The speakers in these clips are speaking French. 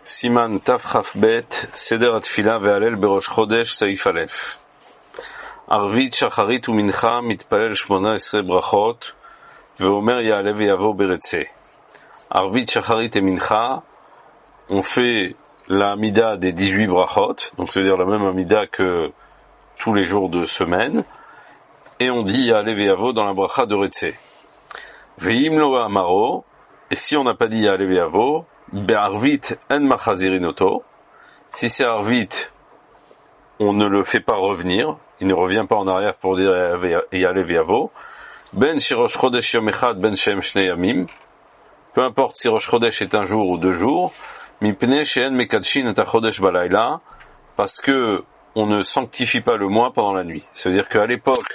Siman Taf Bet, Seder Atfila ve'alel berosh chodesh Saif Aleph. Arvit, Shacharit u'mincha mitpalel 18 brachot, ve'omer ya'ale ve'yavo beretze. Arvit, Shacharit et Mincha, on fait la Amida des 18 brachot, donc c'est-à-dire la même Amida que tous les jours de semaine, et on dit ya'ale ve'yavo dans la bracha de Retze. Ve'im lo amaro, et si on n'a pas dit ya'ale ve'yavo, Be'arvit en machazirinoto. Si c'est arvit, on ne le fait pas revenir, il ne revient pas en arrière pour dire ya'ale ve'yavo. Ben shi rosh chodesh yom echad, ben shem shnei yamim. Peu importe si rosh chodesh est un jour ou 2 jours. Mipnei she'en mekadshin et chodesh balayla, parce que on ne sanctifie pas le mois pendant la nuit. C'est-à-dire qu'à l'époque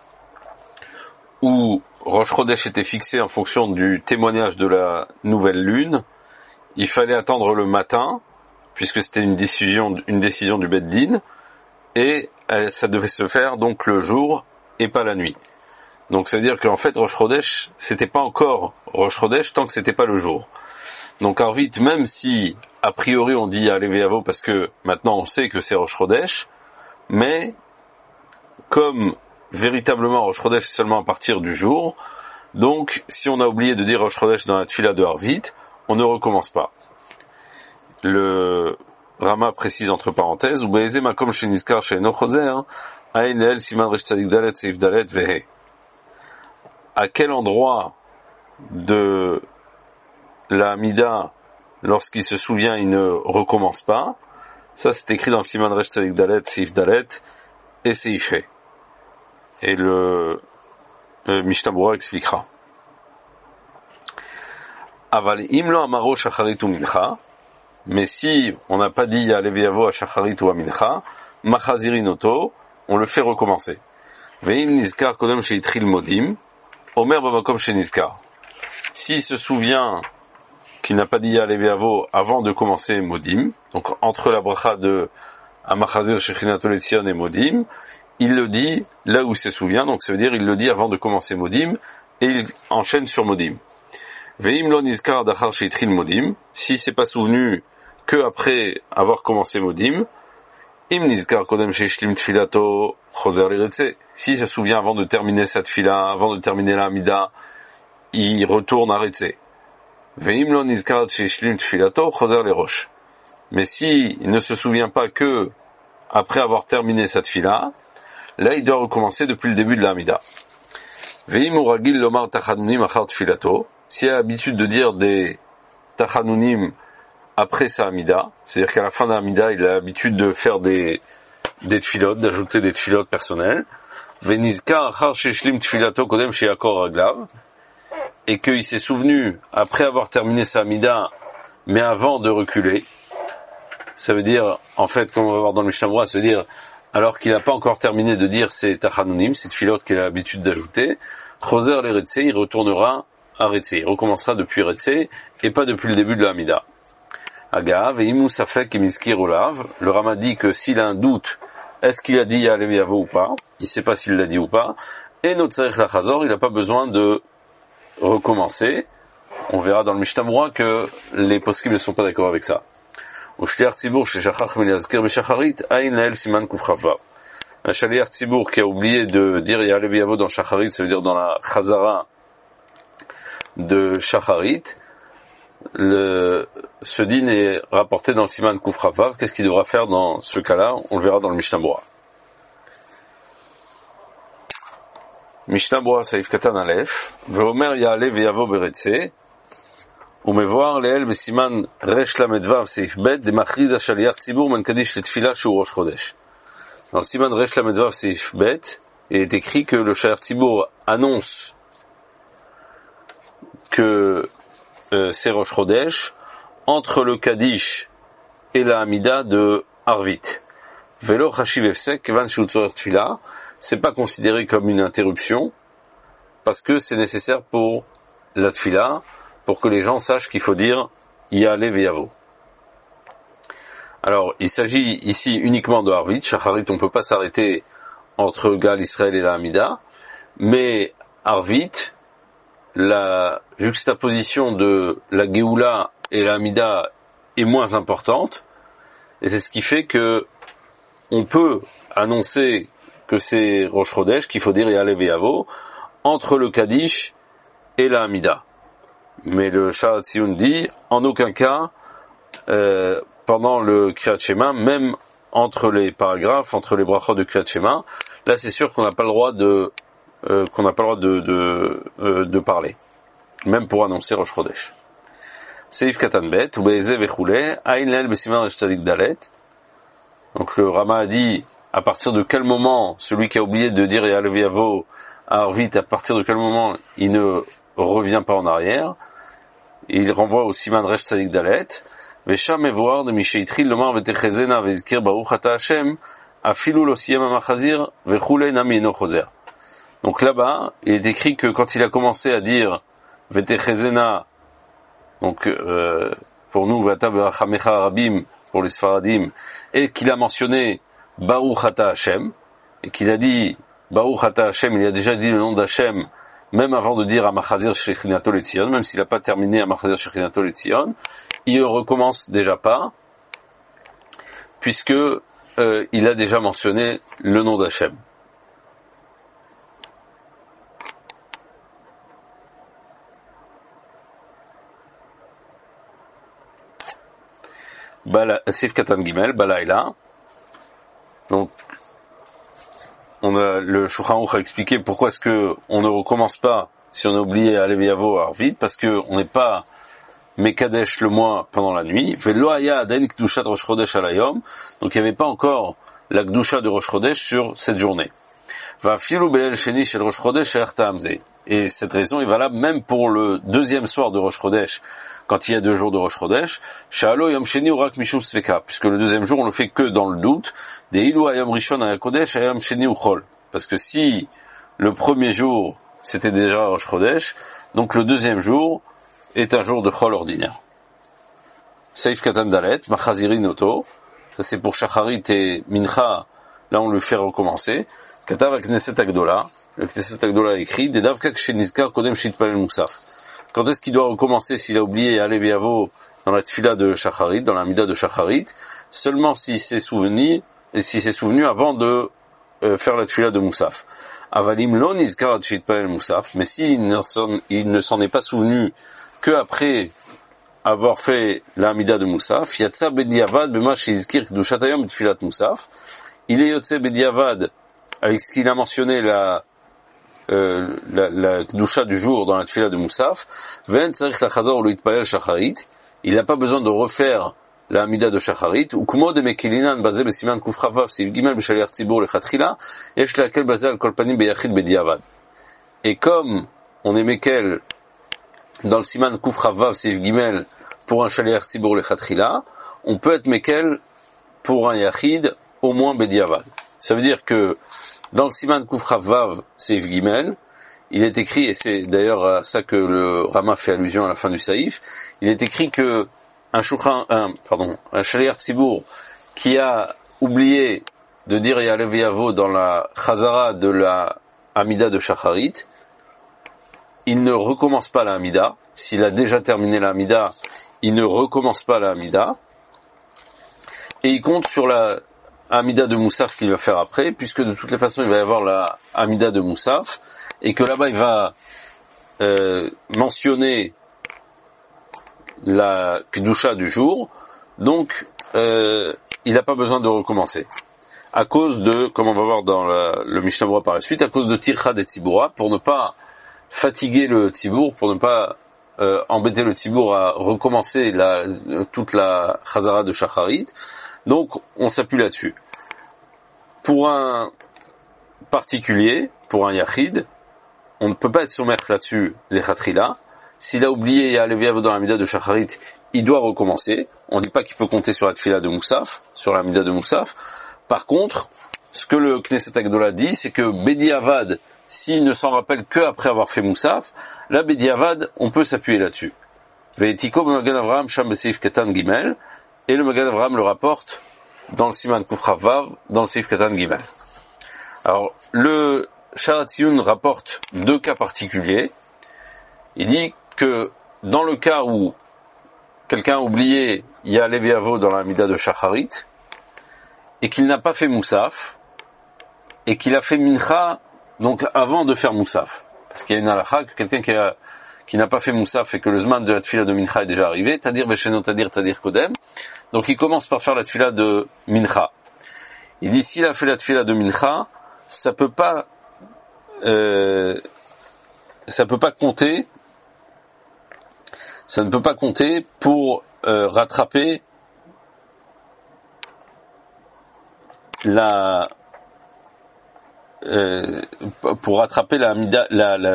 où rosh chodesh était fixé en fonction du témoignage de la nouvelle lune, il fallait attendre le matin, puisque c'était une décision du Beth Din, et ça devait se faire donc le jour et pas la nuit. Donc c'est à dire qu'en fait Rosh Chodesh, c'était pas encore Rosh Chodesh tant que c'était pas le jour. Donc Arvit, même si a priori on dit ya'ale ve'yavo parce que maintenant on sait que c'est Rosh Chodesh, mais comme véritablement Rosh Chodesh c'est seulement à partir du jour, donc si on a oublié de dire Rosh Chodesh dans la tfila de Arvit, on ne recommence pas. Le Rama précise entre parenthèses, à quel endroit de la Amida, lorsqu'il se souvient, il ne recommence pas. Ça, c'est écrit dans le Siman Resh Tzadik Dalet, Seif Dalet et Seif He. Et le Mishnah Berurah expliquera. Aval imlo amaro shacharit ou mincha, mais si on n'a pas dit ya'ale ve'yavo à shacharit ou à mincha, machazirinoto, on le fait recommencer. Ve'im nizkar kodem she'itril modim, omer bamakom she'nizkar. S'il se souvient qu'il n'a pas dit ya'ale ve'yavo avant de commencer modim, donc entre la bracha de amachazir shechinato letzion et modim, il le dit là où il se souvient, donc ça veut dire il le dit avant de commencer modim, et il enchaîne sur modim. Ve'im lo nizkar dachar she'itril modim, si c'est pas souvenu que après avoir commencé modim, im nizkar kodem she'ishlim tfilato chozer liretze, si se souvient avant de terminer sa tfila, avant de terminer la amida, il retourne à retze. Ve'im lo nizkar she'ishlim tfilato chozer lirosh, mais si il ne se souvient pas que après avoir terminé sa tfila, là il doit recommencer depuis le début de la amida. Ve'im uragil lomar tachanunim achar tfilato, s'il a l'habitude de dire des tachanunim après sa amida, c'est-à-dire qu'à la fin de la amida, il a l'habitude de faire des tfilot, d'ajouter des tfilot personnels, venizka achar sheshlim tfilato kodem sheyakor raglav, et qu'il s'est souvenu après avoir terminé sa amida, mais avant de reculer, ça veut dire, en fait, comme on va voir dans le Mishnah Berurah, ça veut dire, alors qu'il n'a pas encore terminé de dire ces tachanunim, ces tfilot qu'il a l'habitude d'ajouter, choser le retze, il retournera à Retze, il recommencera depuis Retze et pas depuis le début de la Amida. Agav, et Imou Safek et Miskir Olav, le Rama dit que s'il a un doute, est-ce qu'il a dit ya'ale ve'yavo ou pas, il ne sait pas s'il l'a dit ou pas, et Notzarech Lachazor, il n'a pas besoin de recommencer. On verra dans le Mishnah Berurah que les poskim ne sont pas d'accord avec ça. Au Shliach Tzibour, chez Shachach Melazkir Beshacharit, Aïn Lael Siman Kufchava. Un Shliach Tzibour qui a oublié de dire ya'ale ve'yavo dans Shacharit, ça veut dire dans la Chazara de Shacharit, ce din est rapporté dans le Siman Kufravav. Qu'est-ce qu'il devra faire dans ce cas-là? On le verra dans le Mishnah Berurah. Mishnah Berurah Saif Katan Aleph, Ve'omer ya'ale ve'yavo beretze, umevoar leel besiman resh lamedvav Saif Bet, de machriz hashaliach tzibur men kadish letfila shu rosh chodesh. Dans le Siman resh lamedvav Saif Bet, il est écrit que le shaliach tzibur annonce que c'est Rosh Chodesh entre le Kaddish et la Amida de Arvit. Velo chashiv efsek kevan she'utzorech tfila, c'est pas considéré comme une interruption parce que c'est nécessaire pour la tfila, pour que les gens sachent qu'il faut dire ya'ale ve'yavo. Alors, il s'agit ici uniquement de Arvit. Shacharit, on peut pas s'arrêter entre Gal Israël et la Amida, mais Arvit, la juxtaposition de la Géoula et la Amida est moins importante, et c'est ce qui fait que on peut annoncer que c'est Rosh Chodesh, qu'il faut dire Ya'alev Yavo, entre le Kaddish et la Hamida. Mais le Sha'ar HaTziyun dit, en aucun cas, pendant le Kriyat Shema, même entre les paragraphes, entre les brachot de Kriyat Shema, là c'est sûr qu'on n'a pas le droit de parler, même pour annoncer Rosh Chodesh. Seif Katan Bet, Ube'eze Vechule, Aïn Le'el Besiman Resh Tzadik Dalet. Donc le Rama a dit, à partir de quel moment, celui qui a oublié de dire Ya'alev Yavo à Arvit, à partir de quel moment il ne revient pas en arrière, il renvoie au Siman Resh Tzadik Dalet, Vesham Evoar de Misheitri Lomar Vetechezena Vezkir Baruch Ata Hashem, Afilu Lo Siyam HaMachazir, Vechule Nami Eno Choser. Donc là-bas, il est écrit que quand il a commencé à dire Vetechezena, donc pour nous Vata Berachamecha Rabim, pour les Sfaradim, et qu'il a mentionné Baruch Ata Hashem, et qu'il a dit Baruch Ata Hashem, il a déjà dit le nom d'Hashem, même avant de dire Amachazir Shechinato Letzion, même s'il n'a pas terminé Amachazir Shechinato Letzion, il ne recommence déjà pas, puisque il a déjà mentionné le nom d'Hashem. Sif Katan Gimel, Balaïla. Donc, le Shulchan Aruch a expliqué pourquoi est-ce que on ne recommence pas si on a oublié Ya'alev Yavo à Arvit, parce que on n'est pas Mekadesh le mois pendant la nuit. Velo haya adain kedushat Rosh Chodesh alayom. Donc il n'y avait pas encore la kedusha de Rosh Chodesh sur cette journée. Va filu belel sheni shel Rosh Chodesh erta hamze. Et cette raison est valable même pour le deuxième soir de Rosh Chodesh, quand il y a 2 jours de Rosh Chodesh, Sha'alo Yom Sheni Urak Mishum Sveka, puisque le deuxième jour on le fait que dans le doute, des Ilu Ayam Rishon Aya Kodesh Ayam Sheni Uchol, parce que si le premier jour c'était déjà Rosh Chodesh, donc le deuxième jour est un jour de Chol ordinaire. Seif Katan Dalet, Machazirin Oto, ça c'est pour Shacharit et Mincha, là on le fait recommencer, Katav Knesset Agdola, le Knesset Agdola a écrit, Dedav Kak Shenizkar Kodem Shitpalel Musaf. Quand est-ce qu'il doit recommencer s'il a oublié Ya'alev Yavo dans la tfila de Shacharit, dans la mida de Shacharit, seulement s'il s'est souvenu avant de faire la tfila de Moussaf. Avalim lo nizkar ad shitpalel Moussaf, mais s'il ne s'en est pas souvenu que après avoir fait la mida de Moussaf, yatsa bediavad bema shizkir kedushat hayom tfilat Moussaf, il est yotse bediavad avec ce qu'il a mentionné la kedusha du jour dans la tfila de Moussaf, ven tzarich lachazor ou l'itpalel shacharit, il n'a pas besoin de refaire la Hamida de Shacharit, ou kumo de mekilinan basé besiman kuf chavav siv gimel b'shaliach tzibur lechatchila, yesh lakel basé al kol panim beyachid bediavad. Et comme on est mekel dans le siman kuf chavav siv gimel pour un shaliach tzibur lechatchila, on peut être mekel pour un yachid au moins bediavad. Ça veut dire que dans le siman kuf chavav siv gimel, il est écrit, et c'est d'ailleurs à ça que le Rama fait allusion à la fin du Saïf, il est écrit que un shaliach tzibur qui a oublié de dire Ya'alev Yavo dans la chazara de la Hamida de Shacharit, il ne recommence pas la Hamida. S'il a déjà terminé la Hamida, il ne recommence pas la Hamida. Et il compte sur la Hamida de Moussaf qu'il va faire après, puisque de toutes les façons il va y avoir la Hamida de Moussaf, et que là-bas il va mentionner la kedusha du jour, donc il n'a pas besoin de recommencer. À cause de, comme on va voir dans le Mishnah Berurah par la suite, à cause de tircha des tziboura, pour ne pas fatiguer le tzibour, pour ne pas embêter le tzibour à recommencer toute la chazara de Shacharit, donc on s'appuie là-dessus. Pour un particulier, pour un yachid, on ne peut pas être soumettre là-dessus les chatrila. S'il a oublié Ya'alev Yavo dans la mida de Shacharit, il doit recommencer. On ne dit pas qu'il peut compter sur la tfila de Moussaf, sur la mida de Moussaf. Par contre, ce que le Knesset Agdola dit, c'est que Bediavad, s'il ne s'en rappelle que après avoir fait Moussaf, la Bediavad, on peut s'appuyer là-dessus. Ve'etiko b'Magen Avraham sham b'seif Katan Gimel, et le Magen Avraham le rapporte dans le Siman Kuf Chavav, dans le Seif Katan Gimel. Alors, le Sha'ar HaTziyun rapporte 2 cas particuliers. Il dit que dans le cas où quelqu'un a oublié y a Leviavo dans la Mida de Shacharit, et qu'il n'a pas fait Moussaf, et qu'il a fait Mincha, donc avant de faire Moussaf. Parce qu'il y a une halakha que quelqu'un qui n'a pas fait Moussaf et que le Zman de la Tfila de Mincha est déjà arrivé, Tadir Besheno Tadir Kodem, donc il commence par faire la Tfila de Mincha. Il dit, s'il a fait la Tfila de Mincha, ça peut pas compter, ça ne peut pas compter pour rattraper la mida,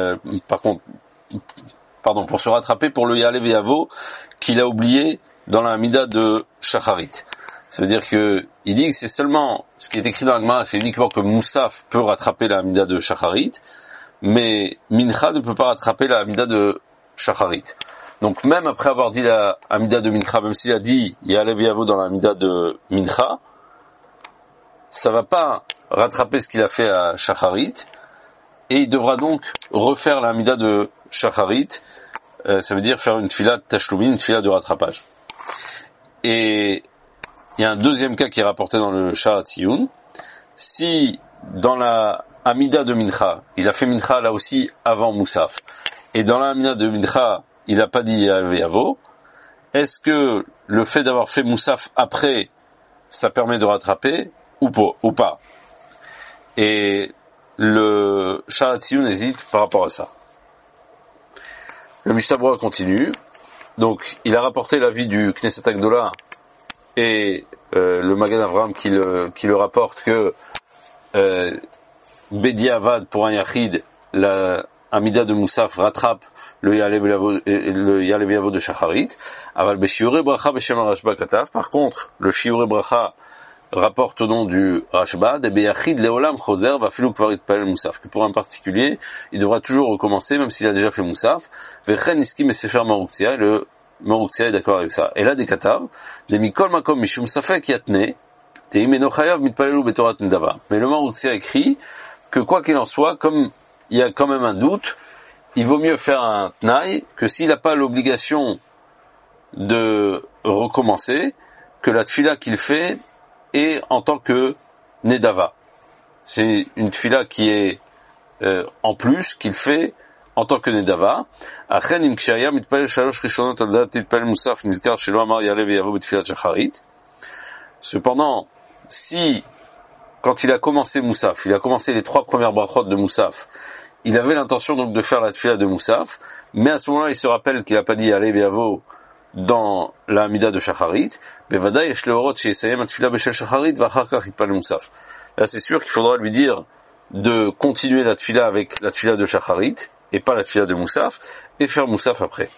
pour se rattraper pour le Yalev Yavo qu'il a oublié dans la mida de Shacharit. Ça veut dire que il dit que c'est seulement ce qui est écrit dans la Gemara, c'est uniquement que Moussaf peut rattraper la mida de Shacharit, mais Mincha ne peut pas rattraper la mida de Shacharit. Donc même après avoir dit la Amida de Mincha, même s'il a dit Yalev Yavo dans la Amida de Mincha, ça va pas rattraper ce qu'il a fait à Shacharit, et il devra donc refaire la Amida de Shacharit, ça veut dire faire une tfila de Tashlumin, une tfila de rattrapage. Et il y a un deuxième cas qui est rapporté dans le Sha'at Tziyun. Si dans la Amida de Mincha, il a fait Mincha là aussi avant Moussaf, et dans la Amida de Mincha, il n'a pas dit Yalev Yavo, est-ce que le fait d'avoir fait Moussaf après, ça permet de rattraper ou pas? Et le Sha'at Tziyun hésite par rapport à ça. Le Mishnah Berurah continue. Donc, il a rapporté l'avis du Knesset Agdola et le Magen Avraham qui le rapporte que Bedi Avad pour un Yachid, la Amida de Moussaf rattrape le Yalev Yavo de Shacharit. Aval Beshiure Bracha Beshem Rashba Katav. Par contre, le Shiure Bracha rapporte au nom du Rashba, de Beyachid Leolam Choser va Filou Kvarit Palel Moussaf, que pour un particulier, il devra toujours recommencer, même s'il a déjà fait Moussaf. Vechen Iskim et Sefer Maruktia, et le Maruktia est d'accord avec ça. Et là, des Katav, des Mikol Makom Mishum Safek Yatne, des Imeno Chayav Mitpalelu Betorat Ndava. Mais le Maruktia écrit que quoi qu'il en soit, comme il y a quand même un doute, il vaut mieux faire un Tnaï que s'il n'a pas l'obligation de recommencer, que la tfila qu'il fait et en tant que Nedava. C'est une tfila qui est en plus, qu'il fait en tant que Nedava. Cependant, si, quand il a commencé Moussaf, il a commencé les 3 premières brachot de Moussaf, il avait l'intention donc de faire la tfila de Moussaf, mais à ce moment-là, il se rappelle qu'il n'a pas dit Yalev Yavo dans la Amida de Shacharit, là c'est sûr qu'il faudra lui dire de continuer la tfila avec la tfila de Shacharit, et pas la tfila de Moussaf, et faire Moussaf après.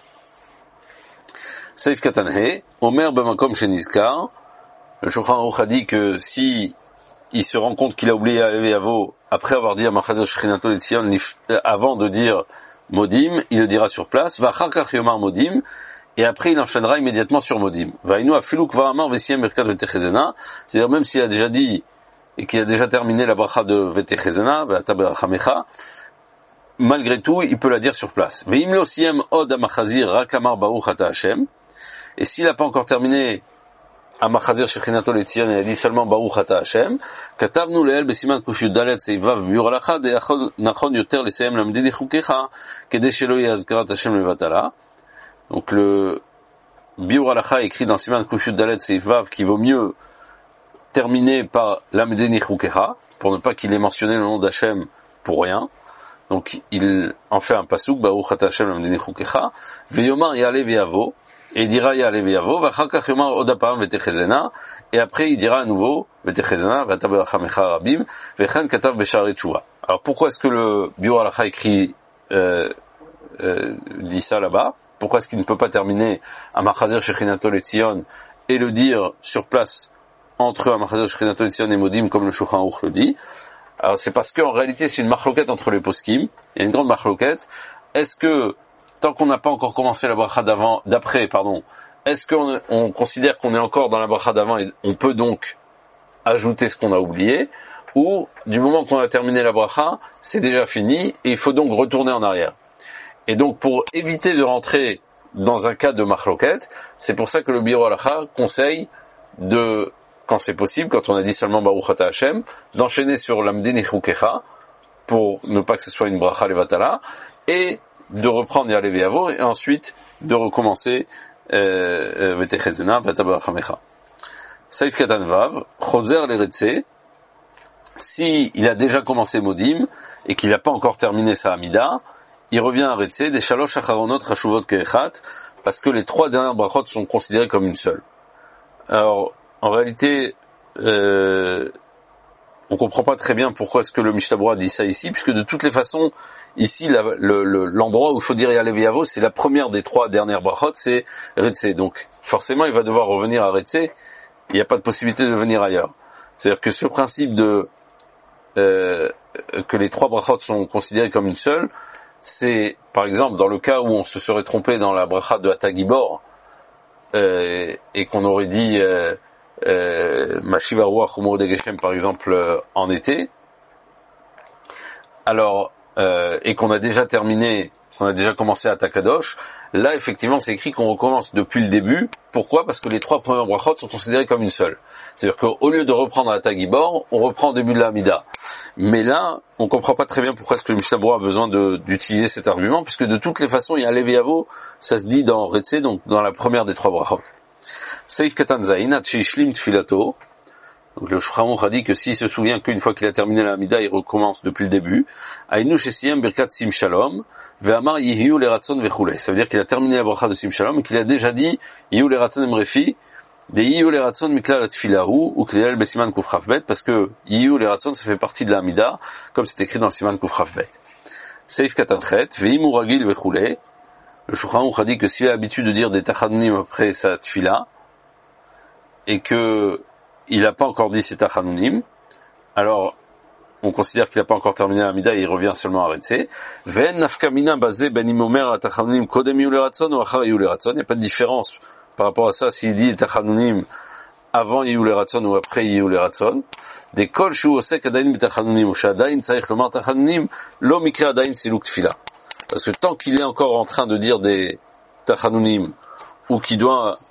Seif Katanhe, Omer Bemakom Shenizkar, le Shulchan Aruch a dit que si il se rend compte qu'il a oublié Yalev Yavo, après avoir dit à Machazer Shechinato Letzion, avant de dire Modim, il le dira sur place, Vacharkach Yomar Modim, et après il enchaînera immédiatement sur Modim. Vainu afilu kvar amar vesiyem merkat vetechezena, c'est-à-dire même s'il a déjà dit et qu'il a déjà terminé la bracha de vetechezena, ve'ata berachamecha, malgré tout, il peut la dire sur place. Ve'im lo siyem od amachazir rak amar baruch ata Hashem, et s'il n'a pas encore terminé amachazir shechinato letzion, il a dit seulement baruch ata Hashem, katavnu leel besiman kuf yudalet seivav biur alacha de nachon yoter lesayem lamdidi chukecha kede shelo yazkarat Hashem levatala. Donc le Biur Halacha écrit dans Siman Kufyud Dalet Seif Vav qu'il vaut mieux terminer par l'Amdeni Chukecha, pour ne pas qu'il ait mentionné le nom d'Hachem pour rien. Donc il en fait un pasuk, Baruch Ata Hashem l'Amdeni Chukecha, Veyomar Yalev Yavo, et il dira Yalev Yavo, Vachakach Yomar Odapam Vetechezena, et après il dira à nouveau Vetechezena, Vatabechamecha Rabim, Vechen Katav Besharet Tshuva. Alors pourquoi est-ce que le Biur Halacha écrit dit ça là-bas? Pourquoi est-ce qu'il ne peut pas terminer Amachazer Shechinato Letzion et le dire sur place entre Amachazer Shechinato Letzion et Modim comme le Shulchan Aruch le dit? Alors c'est parce qu'en réalité c'est une marloquette entre les poskim, il y a une grande marloquette. Est-ce que, tant qu'on n'a pas encore commencé la bracha d'après, est-ce qu'on considère qu'on est encore dans la bracha d'avant et on peut donc ajouter ce qu'on a oublié? Ou, du moment qu'on a terminé la bracha, c'est déjà fini et il faut donc retourner en arrière? Et donc, pour éviter de rentrer dans un cas de machloket. C'est pour ça que le Biur Halacha conseille de, quand c'est possible, quand on a dit seulement Baruch Ata Hashem, d'enchaîner sur l'Amdin Ichukecha, pour ne pas que ce soit une bracha levatala, et de reprendre Ya'aleh V'yavo, et ensuite de recommencer V'techezena V'tabachamecha. Saif Katan Vav, Choser l'Eretze, si il a déjà commencé Modim, et qu'il n'a pas encore terminé sa Hamida, il revient à Retse, des Shalosh Acharonot Chashuvot Keechat, parce que les 3 dernières brachot sont considérées comme une seule. Alors, en réalité, on comprend pas très bien pourquoi est-ce que le Mishnah Berurah dit ça ici, puisque de toutes les façons, ici, l'endroit où il faut dire Ya'aleh V'yavo, c'est la première des 3 dernières brachot, c'est Retse. Donc, forcément, il va devoir revenir à Retse, il n'y a pas de possibilité de venir ailleurs. C'est-à-dire que ce principe que les 3 brachot sont considérées comme une seule, c'est, par exemple, dans le cas où on se serait trompé dans la bracha de Hatagibor, et qu'on aurait dit Mashiva Ruach Umo de Geshem, par exemple, en été, alors, et qu'on a déjà terminé, qu'on a déjà commencé à Takadosh, là, effectivement, c'est écrit qu'on recommence depuis le début. Pourquoi? Parce que les 3 premières brachot sont considérées comme une seule. C'est-à-dire qu'au lieu de reprendre à Tagibor, on reprend au début de la Hamida. Mais là, on comprend pas très bien pourquoi est-ce que le Mishnah Berurah a besoin d'utiliser cet argument, puisque de toutes les façons, il y a Ya'aleh V'yavo, ça se dit dans Retse, donc dans la première des 3 brachot. Seif Katan Zayin, Hatshishlim Tfilato. Donc le Shulchan Aruch a dit que s'il se souvient qu'une fois qu'il a terminé la Hamida, il recommence depuis le début. Aïnou Shesiyam Birkat Sim Shalom, Ve'amar Yihiyu Leratson Vechule. Ça veut dire qu'il a terminé la bracha de Sim Shalom et qu'il a déjà dit Yihiyu Leratson Emrefi, de Yihiyu Leratson Mikla Latfilahu, ou Klilel Besiman Kufraf Bet, parce que Yihiyu Leratson, ça fait partie de la Hamida, comme c'est écrit dans le Siman Kufraf Bet. Seif Katan Chet, Ve'imu Ragil Vechule. Le Shulchan Aruch a dit que s'il a l'habitude de dire des Tachanunim après sa Tfila, et que il n'a pas encore dit ses Tachanunim, alors on considère qu'il n'a pas encore terminé la Hamida et il revient seulement à Retse. Ve'en nafkamina basé ben imomer à Tachanunim kodem Yihiyu Leratson ou achar Yihiyu Leratson. Il n'y a pas de différence par rapport à ça s'il dit Tachanunim avant Yihiyu Leratson ou après Yihiyu Leratson. Des kol shu osek adayin b'Tachanunim ou shadayin tzarich lomar Tachanunim lo mikre adayin siluk tfila. Parce que tant qu'il est encore en train de dire des Tachanunim ou qui doit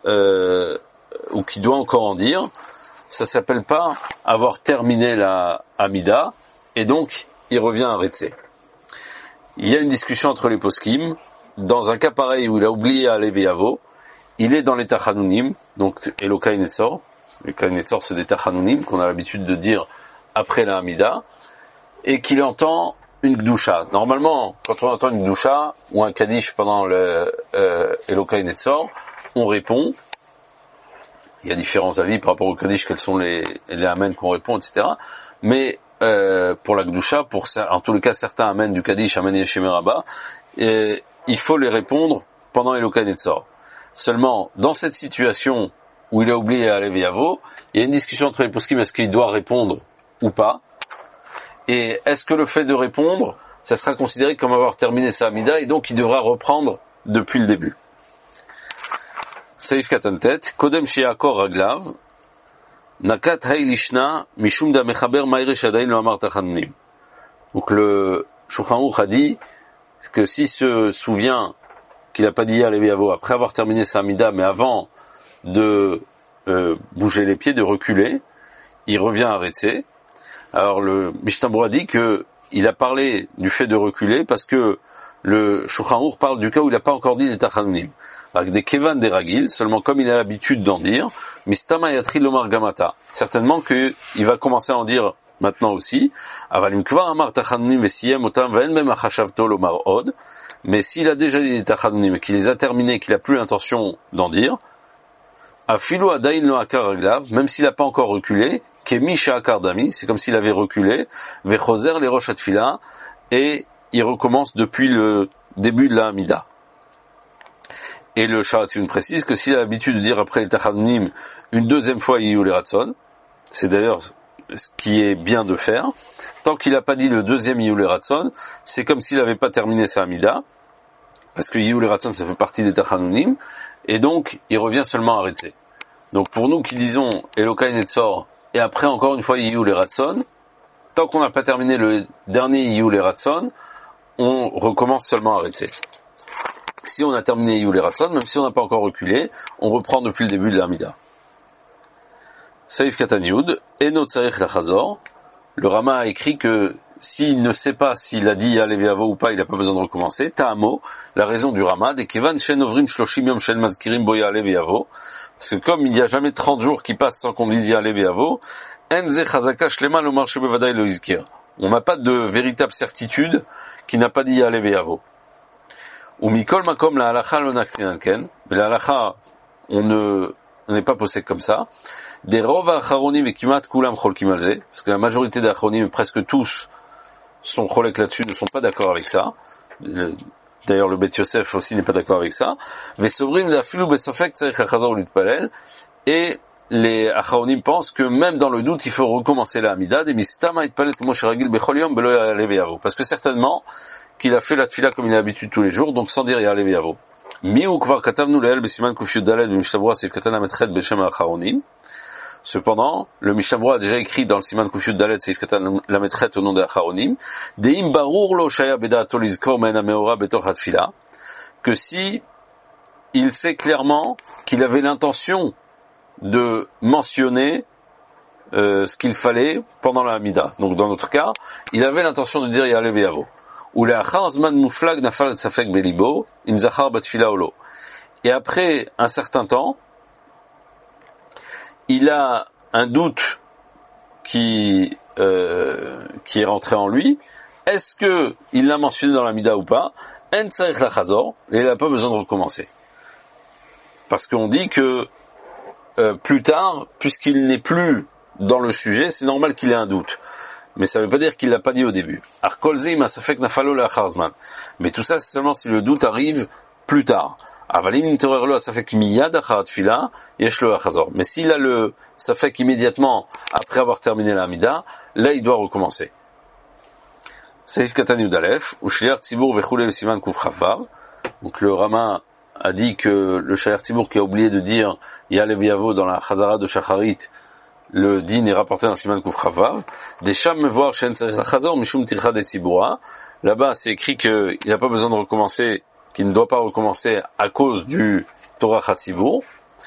encore en dire, ça s'appelle pas avoir terminé la Hamida, et donc il revient à Retse. Il y a une discussion entre les poskim. Dans un cas pareil où il a oublié Ya'aleh V'yavo, il est dans les Tachanunim, donc Elokai Netzor. Elokai Netzor, c'est des Tachanunim qu'on a l'habitude de dire après la Hamida, et qu'il entend une Gdusha. Normalement, quand on entend une Gdusha ou un Kaddish pendant le Elokai Netzor, on répond. Il y a différents avis par rapport au Kaddish, quels sont les Amen qu'on répond, etc. Mais pour la Gdusha, en tous les cas certains Amen du Kaddish, Amen Yeshem Rabba, il faut les répondre pendant Elokai Netzor. Seulement, dans cette situation où il a oublié Ya'aleh V'yavo, il y a une discussion entre les poskim, est-ce qu'il doit répondre ou pas? Et est-ce que le fait de répondre, ça sera considéré comme avoir terminé sa Hamida, et donc il devra reprendre depuis le début? Seif Katantet, Kodem Shiakor Raglav, Nakat Hailishna, Mishum da Mechaber Maire Shadain lo Amar Tachanunim. Donc le Shulchan Aruch a dit que s'il se souvient qu'il n'a pas dit Ya'aleh V'yavo après avoir terminé sa Hamida, mais avant de bouger les pieds, de reculer, il revient à Retse. Alors le Mishnah Berurah dit que il a parlé du fait de reculer parce que le Shulchan Aruch parle du cas où il n'a pas encore dit des Tachanunim. Avec des kevan des ragil, seulement comme il a l'habitude d'en dire, mistama yatri lomar gamata. Certainement qu'il va commencer à en dire maintenant aussi. Avalim kvar amar tachanunim vesiyem otam vaen mem achashavto lomar od. Mais s'il a déjà dit des tachanunim et qu'il les a terminés, qu'il a plus l'intention d'en dire, afilu adain lo akar raglav, même s'il n'a pas encore reculé, kemi sha'akar dami, c'est comme s'il avait reculé, vechoser les rosh atfila, et il recommence depuis le début de la Hamida. Et le Sharatzin précise que s'il a l'habitude de dire après les Tachanunim une deuxième fois Yihiyu Leratson, c'est d'ailleurs ce qui est bien de faire, tant qu'il n'a pas dit le deuxième Yihiyu Leratson, c'est comme s'il n'avait pas terminé sa Hamida, parce que Yihiyu Leratson ça fait partie des Tachanunim, et donc il revient seulement à Retse. Donc pour nous qui disons Elokai Netzor, et après encore une fois Yihiyu Leratson, tant qu'on n'a pas terminé le dernier Yihiyu Leratson, on recommence seulement à Retse. Si on a terminé Yule Ratson, même si on n'a pas encore reculé, on reprend depuis le début de l'Amida. Saïf Katan Yud, Eno Tzarech Lachazor. Le Rama a écrit que s'il ne sait pas s'il a dit Aleveavo ou pas, il n'a pas besoin de recommencer. Ta'amo, la raison du Rama, de Kevan Shen Ovrim Shloshim Yom Shen Mazkirim Boya Aleveavo. Parce que comme il n'y a jamais 30 jours qui passent sans qu'on dise Aleveavo, Enze Chazaka Shlema Lomar Shebevadai Lo Izkir. On n'a pas de véritable certitude qui n'a pas dit Aleveavo. Ou Mikol Makom la halacha lo naktinanken. Mais la halacha, on n'est pas posé comme ça. Des rov acharonim et kimat kulam cholkim alze. Parce que la majorité des acharonim, presque tous, sont cholek là-dessus, ne sont pas d'accord avec ça. D'ailleurs, le Bet Yosef aussi n'est pas d'accord avec ça. Vesovrim d'afilu besofek tzarich achazor l'utpalel. Et les acharonim pensent que même dans le doute, il faut recommencer la Hamida. Des mistama itpalel kemo sheragil bechol yom belo yaleveavo. Parce que certainement, qu'il a fait la tfila comme il a l'habitude tous les jours, donc sans dire yaleveavo. Mi ou kvar katavnu leel besiman kufyud daled b'mishnabura sif katan ametchet b'shem acharonim. Cependant, le Mishnah a déjà écrit dans le Siman Kufyud Dalet Seif Katan Lametchet au nom des Acharonim, Deim Barur Lo Shaya Bedato Lizkor Men Ameora Betoch Hatfila, que si il sait clairement qu'il avait l'intention de mentionner ce qu'il fallait pendant la Hamida. Donc dans notre cas, il avait l'intention de dire Yaleveavo. Ou le Achar Zman Muflag Nafal Tzafek Belibo Im Zachar Batfila Olo. Et après un certain temps, il a un doute qui est rentré en lui. Est-ce que il l'a mentionné dans la Mida ou pas? En tzarich lachazor, et il n'a pas besoin de recommencer. Parce qu'on dit que plus tard, puisqu'il n'est plus dans le sujet, c'est normal qu'il ait un doute. Mais ça ne veut pas dire qu'il l'a pas dit au début. Mais tout ça, c'est seulement si le doute arrive plus tard. Mais s'il a le safek immédiatement après avoir terminé la Hamida, là il doit recommencer. Donc le Rama a dit que le Shayar Tzibour qui a oublié de dire Yaleviavo dans la Chazara de Shacharit, le din est rapporté dans Siman Kuf Chavav. Des Sham me voir Shen Tzarich Lachazor Mishum Tircha de Tzibura. Là-bas c'est écrit qu'il n'a pas besoin de recommencer, qu'il ne doit pas recommencer à cause du Torah Chatzibur.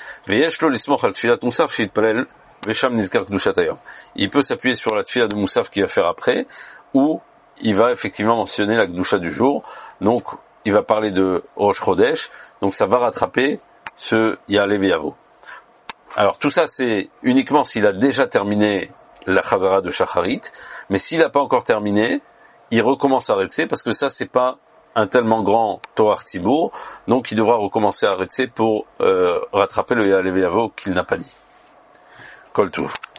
Il peut s'appuyer sur la tfila de Moussaf qu'il va faire après, ou il va effectivement mentionner la Kedusha du jour. Donc, il va parler de Rosh Chodesh, donc ça va rattraper ce Yaleviavo. Alors, tout ça, c'est uniquement s'il a déjà terminé la Chazara de Shacharit, mais s'il n'a pas encore terminé, il recommence à Retzé, parce que ça, c'est pas un tellement grand Torah Tzibur, donc il devra recommencer à Retzé pour rattraper le Yaleviavo qu'il n'a pas dit. Kol Tuv.